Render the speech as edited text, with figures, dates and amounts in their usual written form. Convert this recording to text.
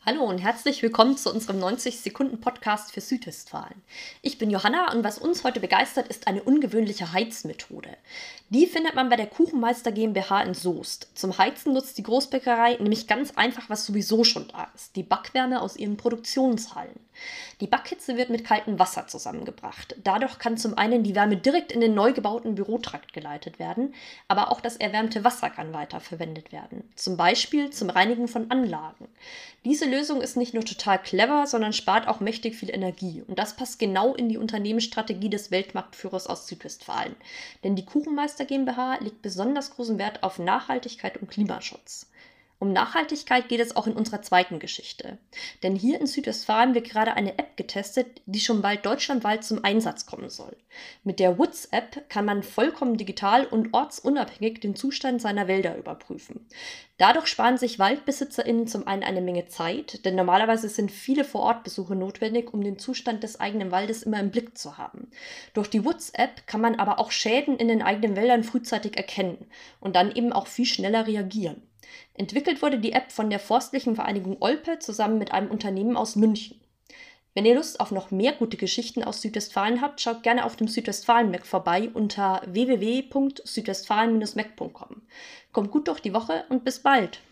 Hallo und herzlich willkommen zu unserem 90-Sekunden-Podcast für Südwestfalen. Ich bin Johanna und was uns heute begeistert, ist eine ungewöhnliche Heizmethode. Die findet man bei der Kuchenmeister GmbH in Soest. Zum Heizen nutzt die Großbäckerei nämlich ganz einfach, was sowieso schon da ist: die Backwärme aus ihren Produktionshallen. Die Backhitze wird mit kaltem Wasser zusammengebracht. Dadurch kann zum einen die Wärme direkt in den neu gebauten Bürotrakt geleitet werden, aber auch das erwärmte Wasser kann weiterverwendet werden. Zum Beispiel zum Reinigen von Anlagen. Diese Lösung ist nicht nur total clever, sondern spart auch mächtig viel Energie. Und das passt genau in die Unternehmensstrategie des Weltmarktführers aus Südwestfalen. Denn die Kuchenmeister GmbH legt besonders großen Wert auf Nachhaltigkeit und Klimaschutz. Um Nachhaltigkeit geht es auch in unserer zweiten Geschichte. Denn hier in Südwestfalen wird gerade eine App getestet, die schon bald deutschlandweit zum Einsatz kommen soll. Mit der Woods-App kann man vollkommen digital und ortsunabhängig den Zustand seiner Wälder überprüfen. Dadurch sparen sich WaldbesitzerInnen zum einen eine Menge Zeit, denn normalerweise sind viele Vorortbesuche notwendig, um den Zustand des eigenen Waldes immer im Blick zu haben. Durch die Woods-App kann man aber auch Schäden in den eigenen Wäldern frühzeitig erkennen und dann eben auch viel schneller reagieren. Entwickelt wurde die App von der Forstlichen Vereinigung Olpe zusammen mit einem Unternehmen aus München. Wenn ihr Lust auf noch mehr gute Geschichten aus Südwestfalen habt, schaut gerne auf dem Südwestfalen-Mac vorbei unter www.südwestfalen-mac.com. Kommt gut durch die Woche und bis bald!